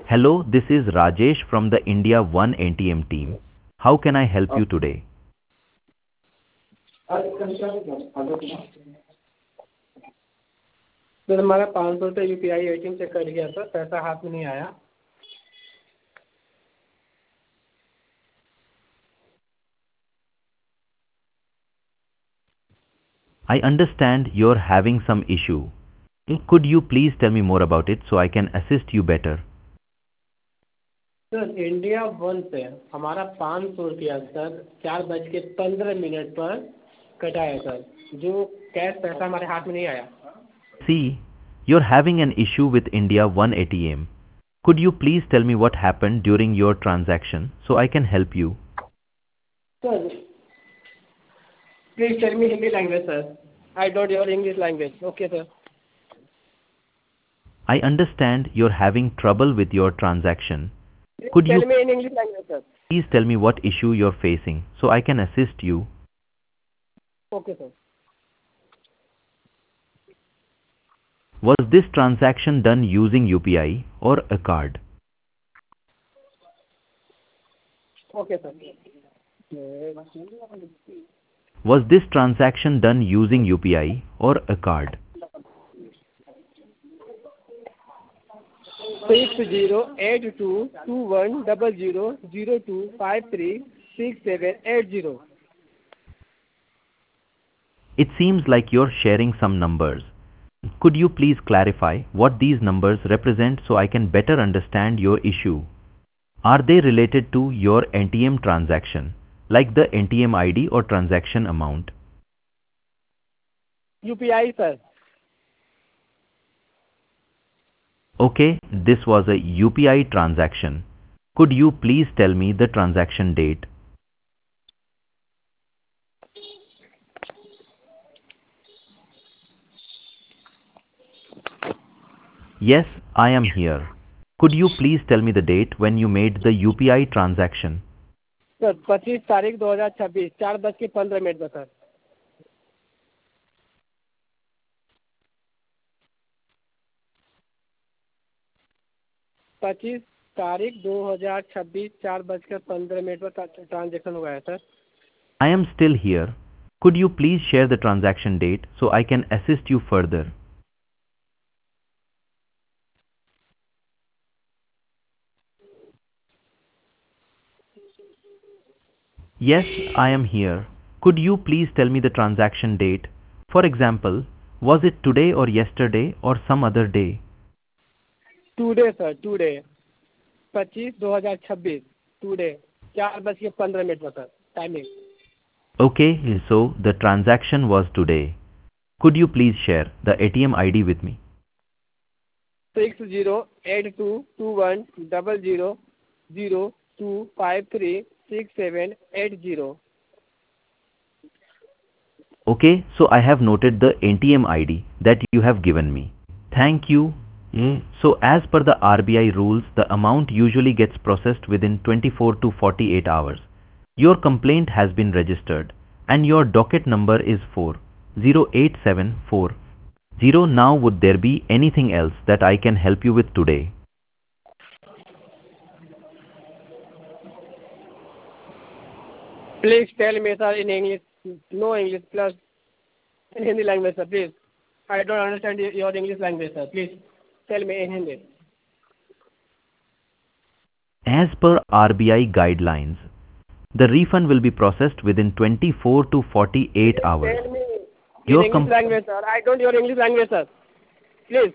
Hello, this is Rajesh from the India One ATM team. How can I help you today? Sir हमारा 500 रुपये UPI ATM से cut गया sir, पैसा हाथ में नहीं आया। I understand you're having some issue. Could you please tell me more about it so I can assist you better? Sir India one से हमारा 500 रुपया सर 4:15 पर कटा है सर, जो कैश पैसा हमारे हाथ में नहीं आया। See, you're having an issue with India One ATM. Could you please tell me what happened during your transaction so I can help you? Sir please tell me Hindi language sir, I don't your English language. Okay sir. I understand you're having trouble with your transaction. Could you tell me in English language sir. please tell me what issue you're facing so I can assist you? Okay sir. Was this transaction done using UPI or a card? Okay sir. Was this transaction done using UPI or a card? 6082210002536780। It seems like you're sharing some numbers. Could you please clarify what these numbers represent so I can better understand your issue? Are they related to your ATM transaction, like the ATM ID or transaction amount? UPI sir. Okay, this was a UPI transaction. Could you please tell me the transaction date? Yes, I am here. Could you please tell me the date when you made the UPI transaction? Sir 25 तारीख 2026 4:15 पर sir. 25 तारीख 2026 4:15 पर transaction हुआ है sir. I am still here. Could you please share the transaction date so I can assist you further? Yes, I am here. Could you please tell me the transaction date? For example, was it today or yesterday or some other day? Today sir, today 25/2026 today 4:15 पर sir timing. Okay, so the transaction was today. Could you please share the ATM ID with me? 6082210002536780। Okay, so I have noted the ATM ID that you have given me. Thank you. So as per the RBI rules, the amount usually gets processed within 24 to 48 hours. Your complaint has been registered and your docket number is 40874. Now would there be anything else that I can help you with today? Please tell me sir in English, no English plus in Hindi language sir please. I don't understand your English language sir, please tell me in Hindi. As per RBI guidelines, the refund will be processed within 24 to 48 hours. Tell me in Your English language sir, I don't your English language sir please.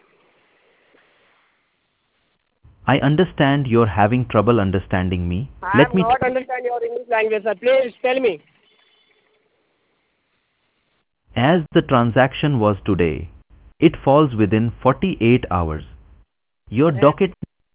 I understand you're having trouble understanding me. I Let am me not understand your English language sir, please tell me. As the transaction was today, it falls within 48 hours. Your docket